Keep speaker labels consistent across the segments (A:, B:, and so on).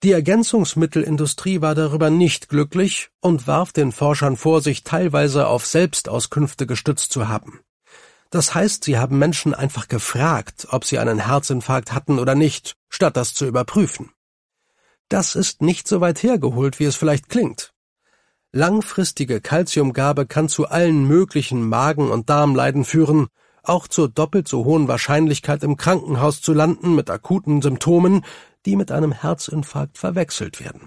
A: Die Ergänzungsmittelindustrie war darüber nicht glücklich und warf den Forschern vor, sich teilweise auf Selbstauskünfte gestützt zu haben. Das heißt, sie haben Menschen einfach gefragt, ob sie einen Herzinfarkt hatten oder nicht, statt das zu überprüfen. Das ist nicht so weit hergeholt, wie es vielleicht klingt. Langfristige Calciumgabe kann zu allen möglichen Magen- und Darmleiden führen, auch zur doppelt so hohen Wahrscheinlichkeit im Krankenhaus zu landen mit akuten Symptomen, die mit einem Herzinfarkt verwechselt werden.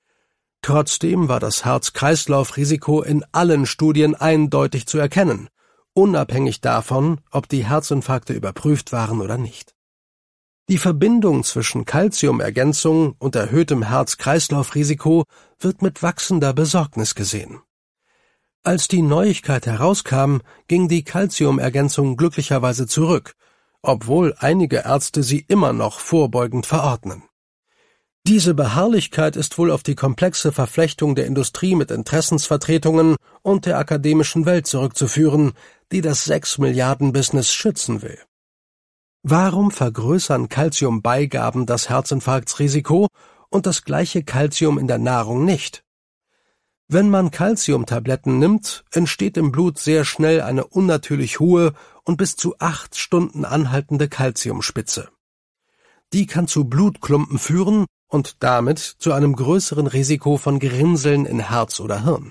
A: Trotzdem war das Herz-Kreislauf-Risiko in allen Studien eindeutig zu erkennen, unabhängig davon, ob die Herzinfarkte überprüft waren oder nicht. Die Verbindung zwischen Calciumergänzung und erhöhtem Herz-Kreislauf-Risiko wird mit wachsender Besorgnis gesehen. Als die Neuigkeit herauskam, ging die Calciumergänzung glücklicherweise zurück, obwohl einige Ärzte sie immer noch vorbeugend verordnen. Diese Beharrlichkeit ist wohl auf die komplexe Verflechtung der Industrie mit Interessensvertretungen und der akademischen Welt zurückzuführen, die das 6-Milliarden-Business schützen will. Warum vergrößern Calciumbeigaben das Herzinfarktsrisiko und das gleiche Calcium in der Nahrung nicht? Wenn man Calciumtabletten nimmt, entsteht im Blut sehr schnell eine unnatürlich hohe und bis zu 8 Stunden anhaltende Calciumspitze. Die kann zu Blutklumpen führen und damit zu einem größeren Risiko von Gerinnseln in Herz oder Hirn.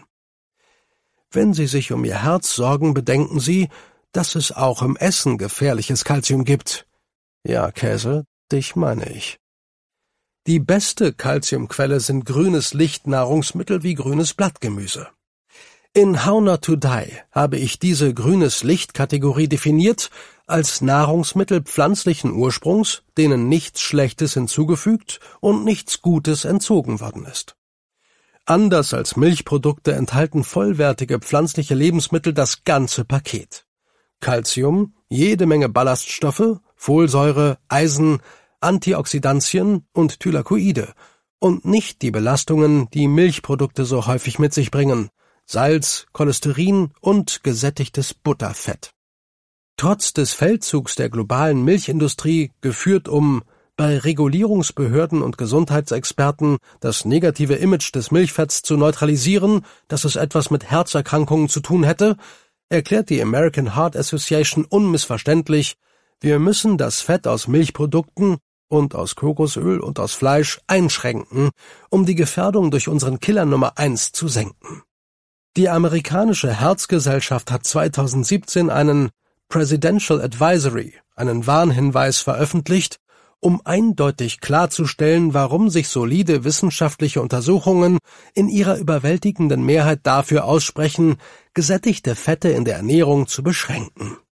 A: Wenn Sie sich um Ihr Herz sorgen, bedenken Sie, dass es auch im Essen gefährliches Calcium gibt. Ja, Käse, dich meine ich. Die beste Calciumquelle sind grünes Lichtnahrungsmittel wie grünes Blattgemüse. In How Not to Die habe ich diese grünes Licht-Kategorie definiert als Nahrungsmittel pflanzlichen Ursprungs, denen nichts Schlechtes hinzugefügt und nichts Gutes entzogen worden ist. Anders als Milchprodukte enthalten vollwertige pflanzliche Lebensmittel das ganze Paket. Calcium, jede Menge Ballaststoffe, Folsäure, Eisen, Antioxidantien und Thylakoide und nicht die Belastungen, die Milchprodukte so häufig mit sich bringen: Salz, Cholesterin und gesättigtes Butterfett. Trotz des Feldzugs der globalen Milchindustrie, geführt bei Regulierungsbehörden und Gesundheitsexperten das negative Image des Milchfetts zu neutralisieren, dass es etwas mit Herzerkrankungen zu tun hätte, erklärt die American Heart Association unmissverständlich: Wir müssen das Fett aus Milchprodukten und aus Kokosöl und aus Fleisch einschränken, um die Gefährdung durch unseren Killer Nummer 1 zu senken. Die amerikanische Herzgesellschaft hat 2017 einen Presidential Advisory, einen Warnhinweis veröffentlicht, um eindeutig klarzustellen, warum sich solide wissenschaftliche Untersuchungen in ihrer überwältigenden Mehrheit dafür aussprechen, gesättigte Fette in der Ernährung zu beschränken.